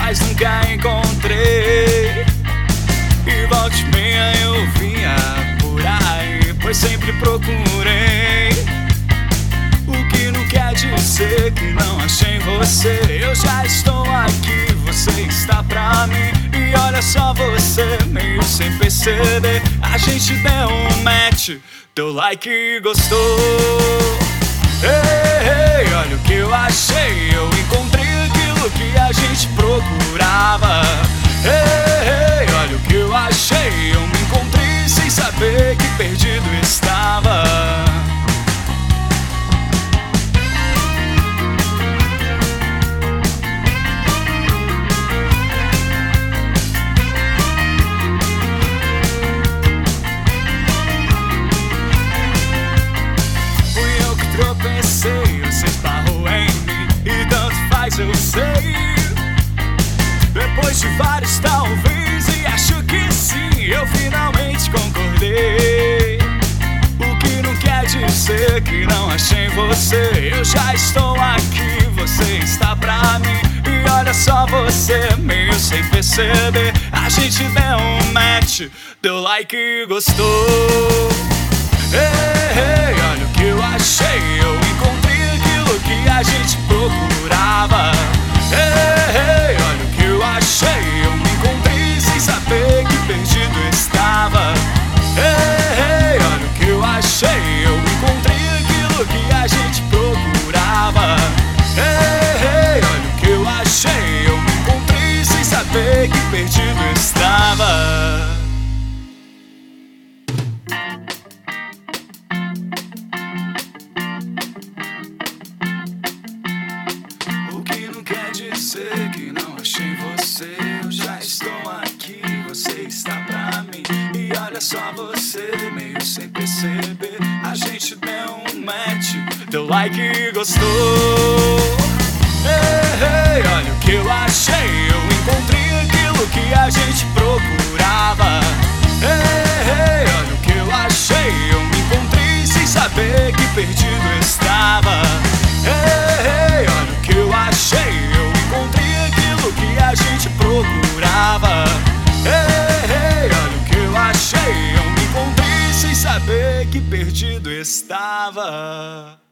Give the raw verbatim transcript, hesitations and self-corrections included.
mas nunca encontrei. E volta e meia eu vinha por aí, pois sempre procurei. O que não quer dizer que não achei você. Eu já estou aqui, você está pra mim. E olha só você, meio sem perceber, a gente deu um match, deu like e gostou. Ei, ei, olha o que eu achei, eu encontrei aquilo que a gente procurava. Ei, ei, olha o que eu achei, eu me encontrei sem saber que perdido estava. Tropecei, você esbarrou em mim e tanto faz, eu sei. Depois de vários talvez, e acho que sim, eu finalmente concordei. O que não quer dizer que não achei você. Eu já estou aqui, você está pra mim. E olha só você, meio sem perceber, a gente deu um match, deu like e gostou. Ei, ei, olha o que eu achei, eu encontrei aquilo que a gente procurava. Ei, ei, olha o que eu achei, eu me encontrei sem saber que perdido estava. Ei, ei, olha o que eu achei, eu encontrei aquilo que a gente procurava. Ei, ei, olha o que eu achei, eu me encontrei sem saber que perdido estava. Sei que não achei você, eu já estou aqui, você está pra mim. E olha só você, meio sem perceber, a gente deu um match, deu like e gostou. Ei, ei, olha o que eu achei, eu encontrei aquilo que a gente procurava. Ei, ei, olha o que eu achei, eu me encontrei sem saber que perdido estava. Ei, ei, olha o que eu achei, encontrei aquilo que a gente procurava. Ei, ei, olha o que eu achei, eu me encontrei sem saber que perdido estava.